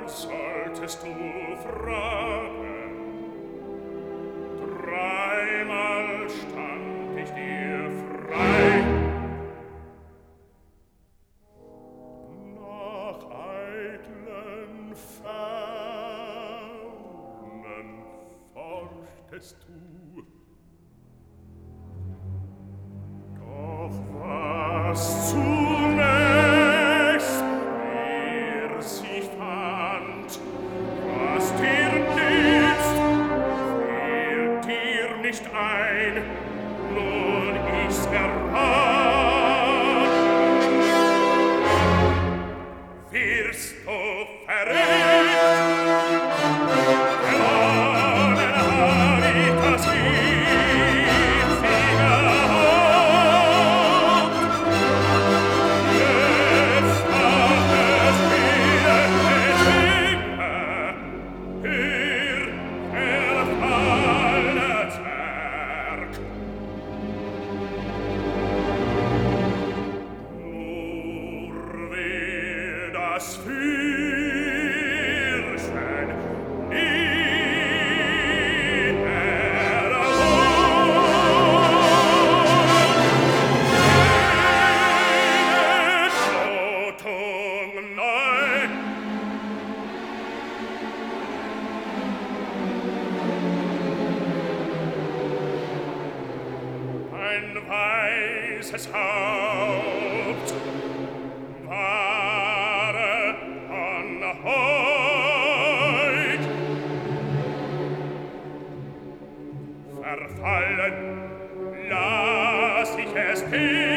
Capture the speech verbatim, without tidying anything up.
solltest du fragen. Dreimal stand ich dir frei. Nach eitlen Fernen forschtest du. Doch was zunächst mir sich fand, was dir nützt, fehlt dir nicht ein, nun ich's errat. Wirst du verrückt, gewonnen hab ich das Finger. Jetzt hat es mir Hör, verfallenes Werk. Nur will das Fürchen nie mehr wohnen. Totung, nein. Ein weißes Haupt wahre Anheut. Verfallen lass ich es hin.